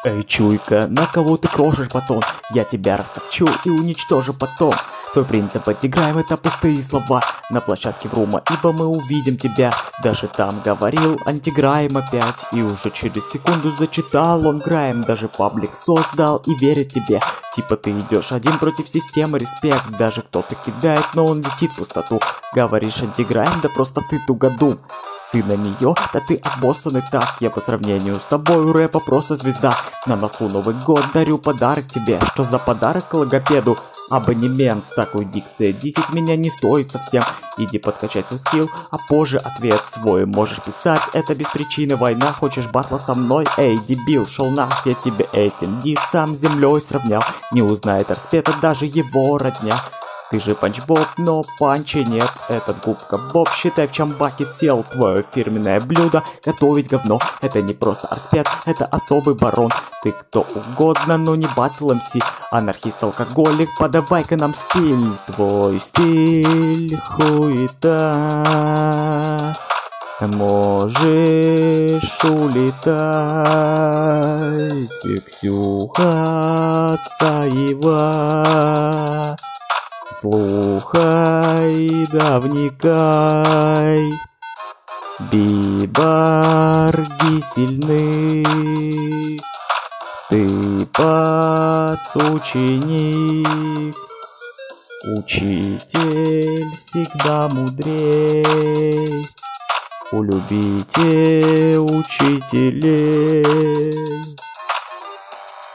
Эй, чуйка, на кого ты крошишь батон? Я тебя растопчу и уничтожу потом. Твой принцип отыграем, это пустые слова на площадке Врума, ибо мы увидим тебя. Даже там говорил антиграем опять, и уже через секунду зачитал он граем. Даже паблик создал и верит тебе. Типа ты идешь один против системы, респект. Даже кто-то кидает, но он летит в пустоту. Говоришь антиграем, да просто ты тугодум. Сына нее, да ты обоссанный так. Я по сравнению с тобой у рэпа просто звезда. На носу Новый год, дарю подарок тебе. Что за подарок к логопеду? Абонемент с такой дикцией 10 меня не стоит совсем. Иди подкачай свой скилл, а позже ответ свой можешь писать. Это без причины война, хочешь батла со мной? Эй, дебил, шел нах, я тебе этим дисом с землей сравнял. Не узнает Арспета даже его родня. Ты же панч-боб, но панчи нет. Этот губка Боб, считай в чамбаке сел. Твое фирменное блюдо готовить говно. Это не просто Арспет, это особый барон. Ты кто угодно, но не батл МС. Анархист-алкоголик, подавай-ка нам стиль. Твой стиль хуета. Можешь улетать, Ксюха Саева. Слухай, да вникай, бибарги сильны, ты подсученик, учитель всегда мудрей, улюбите учителей.